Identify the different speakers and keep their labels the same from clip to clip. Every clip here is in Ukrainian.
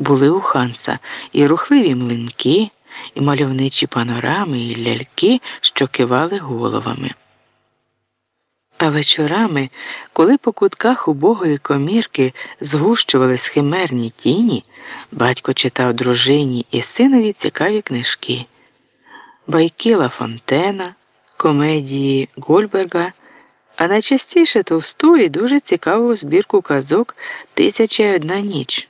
Speaker 1: були у Ханса і рухливі млинки, і мальовничі панорами, і ляльки, що кивали головами. А вечорами, коли по кутках убогої комірки згущувались химерні тіні, батько читав дружині і синові цікаві книжки. Байки Ла Фонтена, комедії Гольберга, а найчастіше товсту і дуже цікаву збірку казок «Тисяча й одна ніч».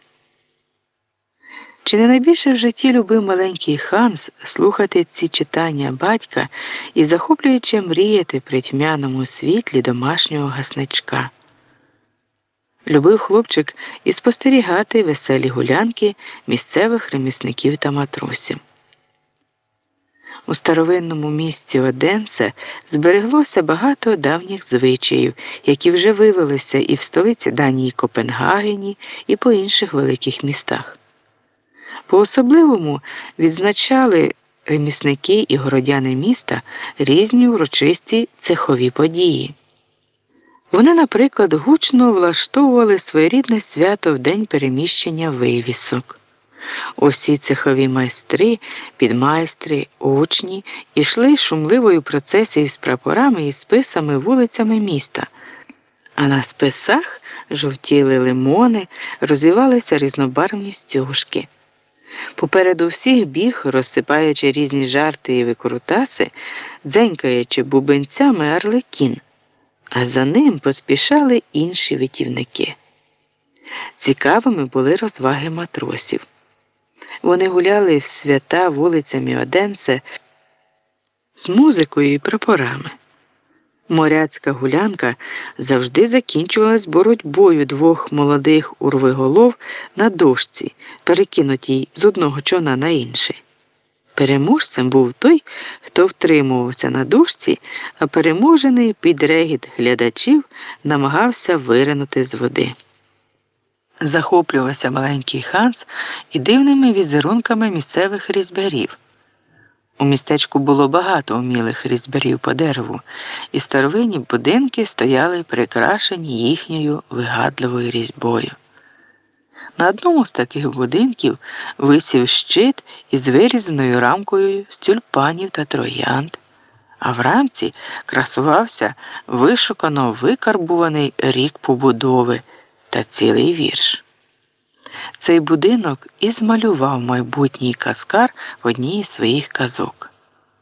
Speaker 1: Чи не найбільше в житті любив маленький Ханс слухати ці читання батька і захоплююче мріяти при тьмяному світлі домашнього гасничка? Любив хлопчик і спостерігати веселі гулянки місцевих ремісників та матросів. У старовинному місті Оденсе збереглося багато давніх звичаїв, які вже вивелися і в столиці Данії Копенгагені, і по інших великих містах. По-особливому відзначали ремісники і городяни міста різні урочисті цехові події. Вони, наприклад, гучно влаштовували своєрідне свято в день переміщення вивісок. Усі цехові майстри, підмайстри, учні йшли шумливою процесією з прапорами і списами вулицями міста, а на списах жовтіли лимони, розвивалися різнобарвні стюжки. Попереду всіх біг, розсипаючи різні жарти і викрутаси, дзенькаючи бубенцями Арлекін, а за ним поспішали інші витівники. Цікавими були розваги матросів. Вони гуляли в свята вулицями Оденсе з музикою і прапорами. Моряцька гулянка завжди закінчувалась боротьбою двох молодих урвиголов на дошці, перекинутій з одного човна на інший. Переможцем був той, хто втримувався на дошці, а переможений під регіт глядачів намагався виринути з води. Захоплювався маленький Ханс і дивними візерунками місцевих різьбярів. У містечку було багато умілих різьбярів по дереву, і старовинні будинки стояли прикрашені їхньою вигадливою різьбою. На одному з таких будинків висів щит із вирізаною рамкою з тюльпанів та троянд, а в рамці красувався вишукано викарбуваний рік побудови та цілий вірш. Цей будинок і змалював майбутній казкар в одній із своїх казок.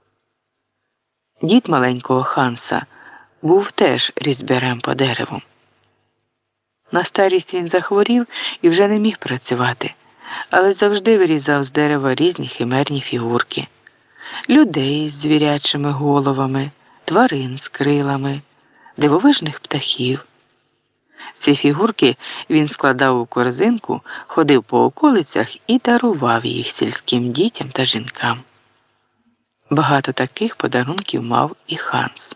Speaker 1: Дід маленького Ханса був теж різьбярем по дереву. На старість він захворів і вже не міг працювати, але завжди вирізав з дерева різні химерні фігурки. Людей з звірячими головами, тварин з крилами, дивовижних птахів. Ці фігурки він складав у корзинку, ходив по околицях і дарував їх сільським дітям та жінкам. Багато таких подарунків мав і Ханс.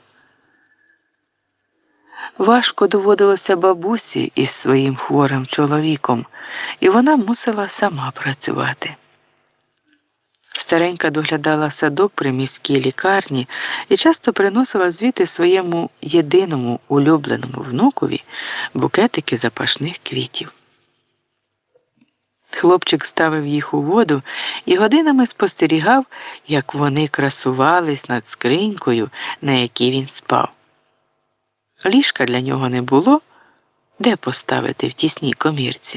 Speaker 1: Важко доводилося бабусі із своїм хворим чоловіком, і вона мусила сама працювати. Старенька доглядала садок при міській лікарні і часто приносила звідти своєму єдиному улюбленому внукові букетики запашних квітів. Хлопчик ставив їх у воду і годинами спостерігав, як вони красувались над скринькою, на якій він спав. Ліжка для нього не було, де поставити в тісній комірці.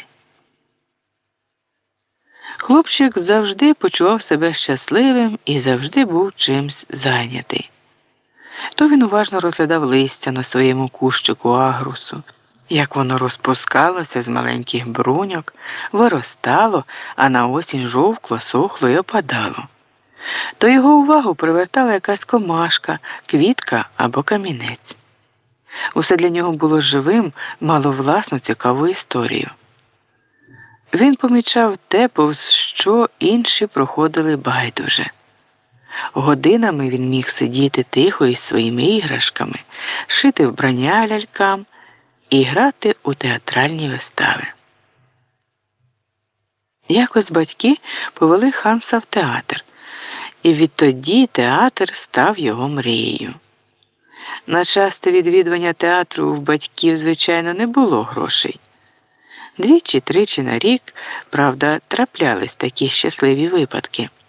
Speaker 1: Хлопчик завжди почував себе щасливим і завжди був чимсь зайнятий. То він уважно розглядав листя на своєму кущику агрусу, як воно розпускалося з маленьких бруньок, виростало, а на осінь жовкло, сохло і опадало. То його увагу привертала якась комашка, квітка або камінець. Усе для нього було живим, мало власну цікаву історію. Він помічав те, повз що інші проходили байдуже. Годинами він міг сидіти тихо із своїми іграшками, шити вбрання лялькам і грати у театральні вистави. Якось батьки повели Ханса в театр, і відтоді театр став його мрією. На часте відвідування театру в батьків, звичайно, не було грошей. Двічі-тричі на рік, правда, траплялись такі щасливі випадки.